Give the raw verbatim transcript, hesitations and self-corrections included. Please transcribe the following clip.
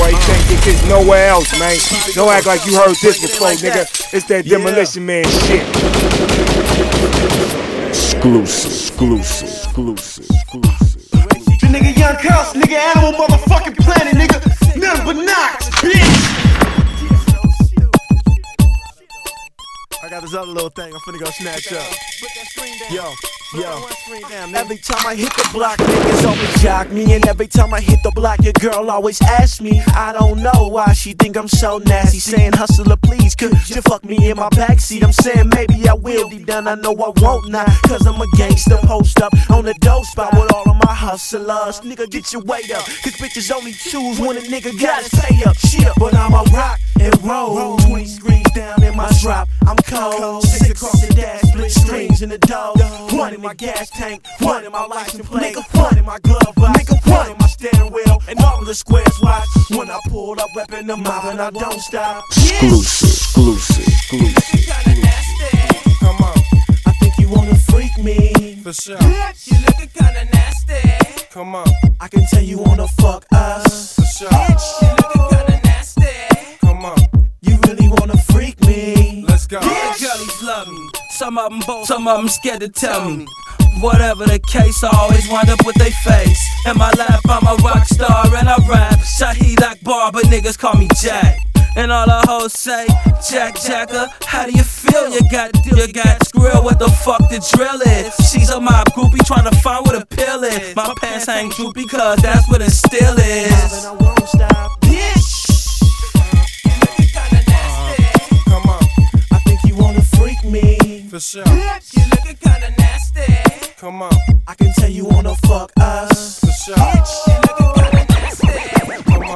boy. You can't get this nowhere else, man. Don't act like you heard this before, nigga. It's that Demolition Man shit. Exclusive, exclusive, exclusive, exclusive. The nigga Young Cuss, nigga Animal motherfucking Planet, nigga. Nothing but knocks, bitch. I got this other little thing I'm finna go snatch up. Yo, yo. Every time I hit the block, niggas always jock me. And every time I hit the block, your girl always asks me. I don't know why she think I'm so nasty. Saying hustler, please, could you fuck me in my backseat? I'm saying maybe I will, deep down I know I won't not. Cause I'm a gangster, post up on the dope spot with all of my hustlers. Nigga, get your weight up, cause bitches only choose when a nigga gotta pay up. Shit, but I'ma rock and roll. twenty screens down in my drop, I'm cold. Six across the dash, split strings in the dough. One in my gas tank, one in my license plate, one in my glove box, one in my steering wheel, and all of the squares watch. When I pulled up, weapon the mob, and I don't stop. Exclusive, exclusive, exclusive. Come on, I think you wanna freak me. For sure. You looking kinda nasty. Come on, I can tell you wanna fuck us. For sure. You looking kinda nasty. Come on, you really wanna freak me. Let's go. All the girlies love me. Some of them bold, some of them scared to tell me. Whatever the case, I always wind up with they face. In my lap, I'm a rock star and I rap. Shahid Akbar, but niggas call me Jack. And all the hoes say, Jack Jacker, how do you feel? You got you got Skrill, what the fuck the drill is? She's a mob groupie trying to find what a pill is. My pants hang droopy cause that's what it still is. And I won't stop, bitch. Come on, I think you wanna freak me. For sure. You looking kinda nasty. Come on, I can tell you wanna fuck us. For sure.